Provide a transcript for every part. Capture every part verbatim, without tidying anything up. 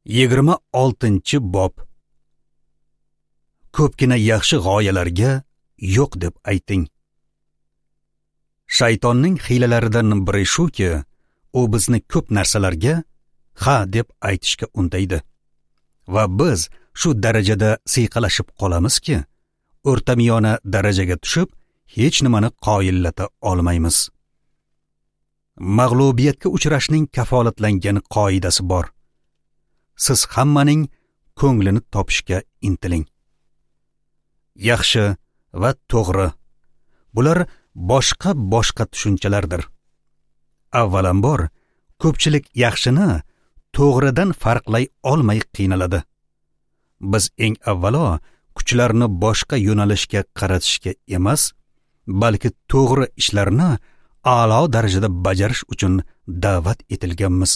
yigirma oltinchi bob. Ko'pgina yaxshi g'oyalarga yo'q deb ayting. Shaytonning hiylalaridan biri shuki, u bizni ko'p narsalarga ha deb aytishga undaydi. Va biz shu darajada siyqalashib qolamizki, o'rtamiyona darajaga tushib, hech nimani qoyillata olmaymiz. Mag'lubiyatga uchrashning kafolatlangan qoidasi bor. Siz hammaning ko'nglini topishga intiling. Yaxshi va to'g'ri. Bular boshqa-boshqa tushunchalardir. Avvalambor, ko'pchilik yaxshini to'g'ridan farqlay olmay qiynaladi. Biz eng avvalo kuchlarni boshqa yo'nalishga qaratishga emas, balki to'g'ri ishlarni a'lo darajada bajarish uchun da'vat etilganmiz.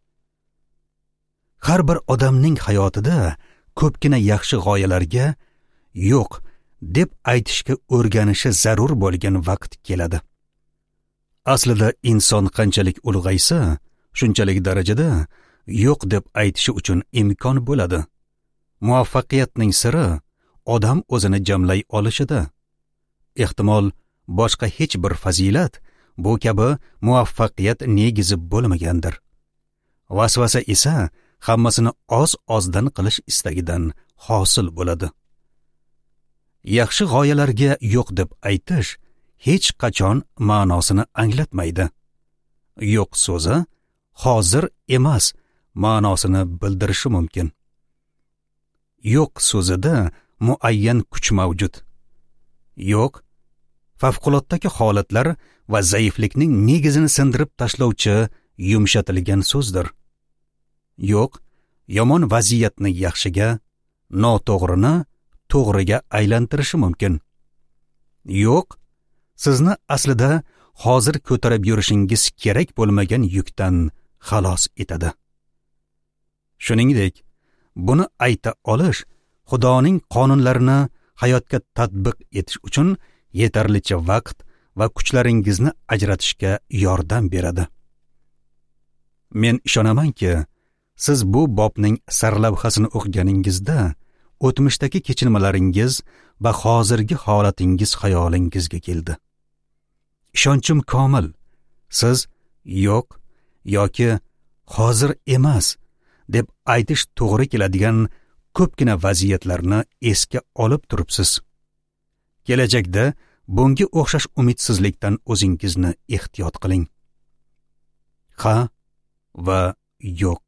Har bir odamning hayotida ko'pgina yaxshi g'oyalarga yo'q deb aytishga o'rganishi zarur bo'lgan vaqt keladi. Aslida inson qanchalik ulg'aysa, shunchalik darajada yo'q deb aytishi uchun imkon bo'ladi. Muvaffaqiyatning siri odam o'zini jamlay olishida. Ehtimol boshqa hech bir fazilat bu kabi muvaffaqiyat negizi bo'lmagandir. Vasvasa esa hammasini oz-ozdan qilish istagidan hosil bo'ladi. Yaxshi g'oyalarga yo'q deb aytish hech qachon ma'nosini anglatmaydi. Yo'q so'zi hozir emas ma'nosini bildirishi mumkin. Yo'q so'zida muayyan kuch mavjud. Yo'q favqulodda holatlar va zaiflikning negizini sindirib tashlovchi yumshatilgan so'zdir. Yo'q yomon vaziyatni yaxshiga, noto'g'rini to'g'riga aylantirishi mumkin. Yo'q sizni aslida hozir ko'tarib yurishingiz kerak bo'lmagan yukdan xalos etadi. Shuningdek, buni ayta olish Xudoning qonunlarini hayotga tatbiq etish uchun yetarlicha vaqt va kuchlaringizni ajratishga yordam beradi. Men ishonamanki, siz bu bobning sarlavhasini o'qiganingizda o'tmishdagi kechinmalaringiz va hozirgi holatingiz xayolingizga keldi. Ishonchim komil, siz yo'q yoki hozir emas deb aytish to'g'ri keladigan ko'pgina vaziyatlarni esga olib turibsiz. Kelajakda bunga o'xshash umidsizlikdan o'zingizni ehtiyot qiling. Ha va yo'q.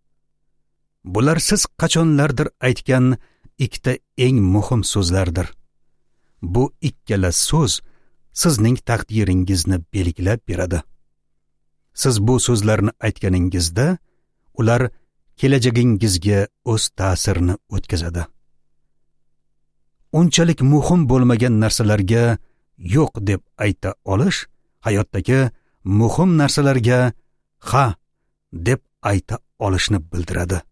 Bular siz qachonlardir aytgan ikkita eng muhim so'zlardir. Bu ikkala so'z sizning taqdiringizni belgilab beradi. Siz bu so'zlarni aytganingizda, ular kelajagingizga o'z ta'sirini o'tkazadi. Unchalik muhim bo'lmagan narsalarga yo'q deb ayta olish, hayotdagi muhim narsalarga ha deb ayta olishni bildiradi.